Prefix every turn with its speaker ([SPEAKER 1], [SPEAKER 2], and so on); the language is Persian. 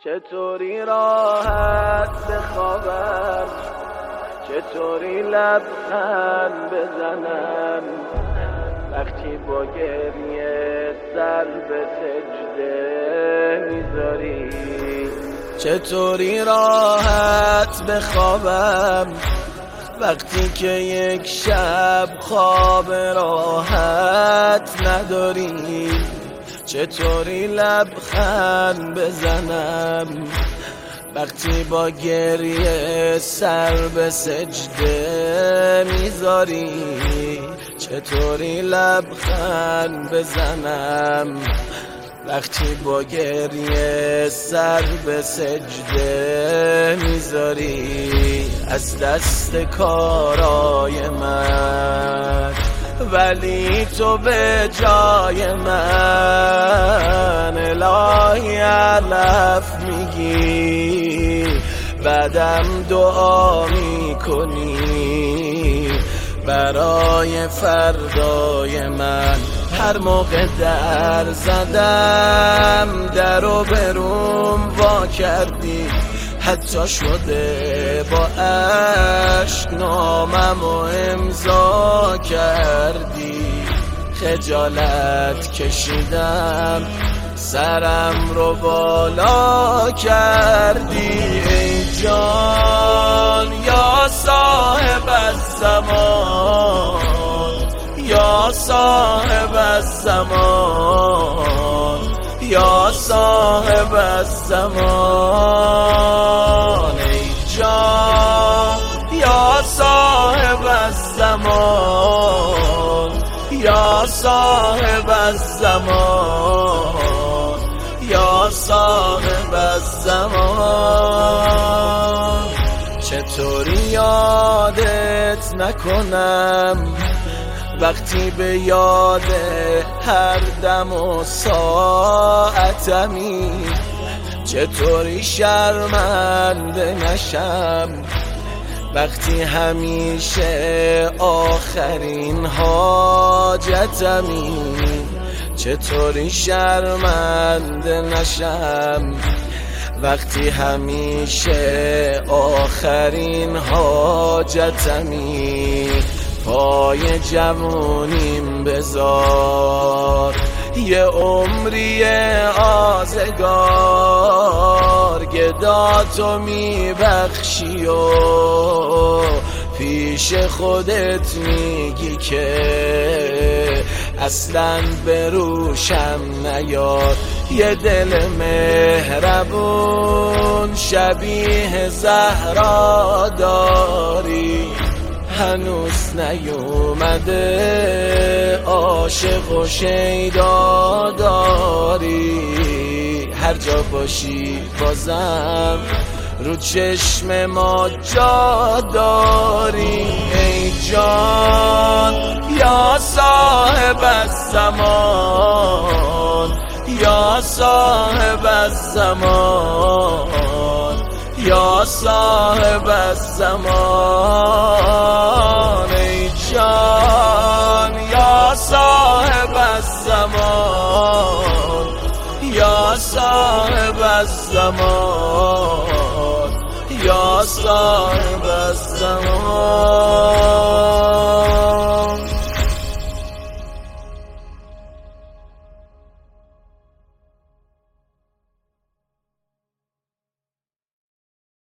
[SPEAKER 1] چطوری راحت بخوابم، چطوری لبخند بزنم وقتی با گریه سر به سجده میذاری. چطوری راحت بخوابم وقتی که یک شب خواب راحت نداری. چطوری لبخند بزنم وقتی با گریه سر به سجده میذاری. چطوری لبخند بزنم وقتی با گریه سر به سجده میذاری. از دست کارای من ولی تو به جای من الهی علف میگی، بعدم دعا میکنی برای فردای من. هر موقع در زدم در و بروم وا کردی، حتی شده با عشق نامم و امضا کردی. خجالت کشیدم سرم رو بالا کردی. ای جان یا صاحب الزمان، یا صاحب الزمان، یا صاحب الزمان. ای جان یا صاحب الزمان، یا صاحب الزمان، یا صاحب الزمان. چطوری یادت نکنم وقتی به یاد هر دم و ساعتمی. چطوری شرمنده نشم وقتی همیشه آخرین حاجتمی. چطوری شرمنده نشم وقتی همیشه آخرین حاجتمی. پای جوونیم بذار یه عمری آزگار، گداتو میبخشی و پیش خودت میگی که اصلاً به روشم نیار. یه دل مهربون شبیه زهرا داری، هنوز نیومده عاشق و شیدا داری. هر جا باشی بازم رو چشم ما جا داری. ای جان یا صاحب الزمان، یا صاحب الزمان، یا صاحب الزمان. ای جان یا صاحب الزمان، یا صاحب الزمان، یا صاحب الزمان.